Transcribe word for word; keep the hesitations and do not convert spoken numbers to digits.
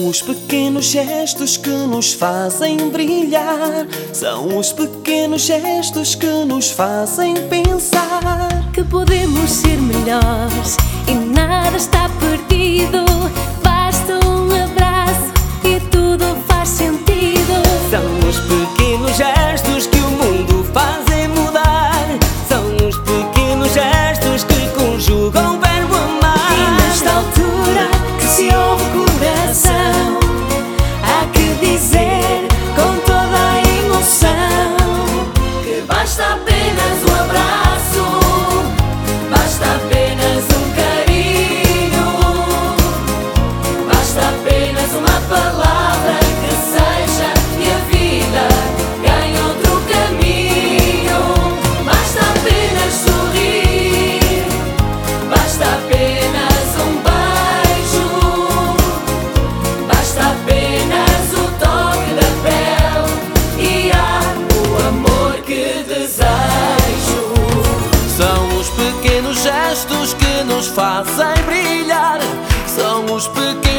os pequenos gestos que nos fazem brilhar. São os pequenos gestos que nos fazem pensar que podemos ser melhores e nada está perdido. Basta um abraço e tudo faz sentido. São os pequenos gestos que o mundo fazem mudar. São os pequenos gestos que conjugam o verbo amar. E nesta altura que se ouve o coração, há que dizer com toda a emoção que basta apenas um abraço, basta apenas um carinho, basta apenas uma palavra que seja e a vida ganha outro caminho. Basta apenas sorrir, basta apenas um beijo, basta apenas o toque da pele e há o amor que desejo. São os pequenos gestos que nos fazem brilhar. São os pequenos